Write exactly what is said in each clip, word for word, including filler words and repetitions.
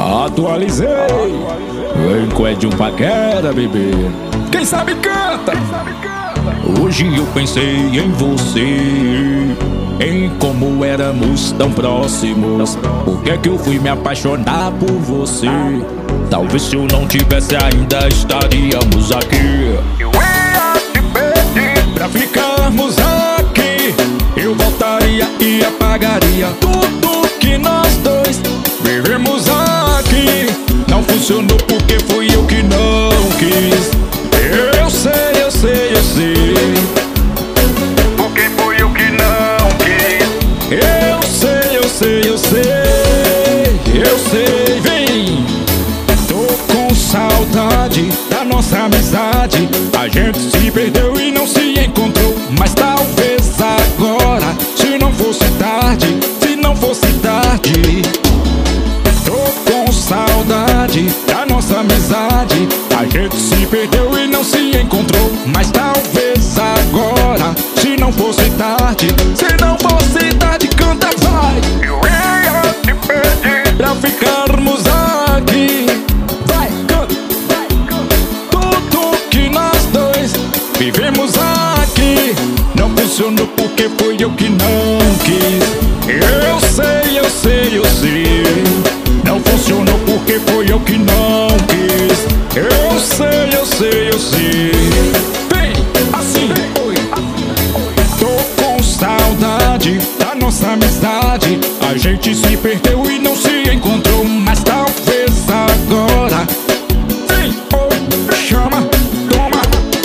Atualizei. Vem com Edinho Paquera, bebê. Quem sabe canta. Hoje eu pensei em você, em como éramos tão próximos. Por que é que eu fui me apaixonar por você? Talvez se eu não tivesse ainda estaríamos aqui. Eu ia te pedir pra ficarmos aqui. Eu voltaria e apagaria tudo que nós dois vivemos aqui. Não funcionou porque fui eu que não quis. Eu sei, eu sei, eu sei. porque fui eu que não quis. Eu sei, eu sei, eu sei. Eu sei, vem. Tô com saudade da nossa amizade. A gente se perdeu e não se encontrou. Mas talvez agora, se não fosse tarde, se não fosse tarde. Tô com saudade da nossa amizade. A gente se perdeu e não se encontrou. Mas talvez agora, se não fosse tarde, se não fosse tarde, canta, vai. Eu ia te pedir pra ficarmos aqui. Vai, canta, vai, canta. Tudo que nós dois vivemos aqui não funcionou porque foi eu que não quis. Eu sei, eu sei, eu sei. Não funcionou porque foi eu que não quis. Eu sei, eu sei, eu sei. Vem, assim, oi. Tô com saudade da nossa amizade. A gente se perdeu e não se encontrou. Mas talvez agora, vem, oi, chama, toma.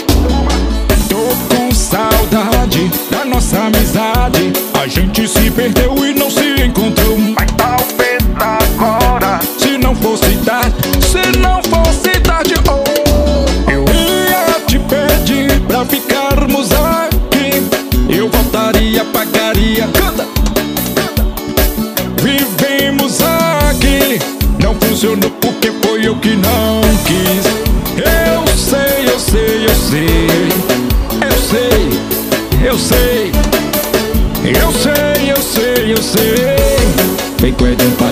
Tô com saudade da nossa amizade. A gente se perdeu e não se encontrou. mas talvez agora, Se não fosse tarde, se não fosse tarde, oh, eu ia te pedir pra ficarmos aqui. Eu voltaria, pagaria, canta, canta. Vivemos aqui, não funcionou porque foi eu que não quis. Eu sei, eu sei, eu sei. Eu sei, eu sei. Eu sei, eu sei, eu sei. Vem com Edinho Paquera.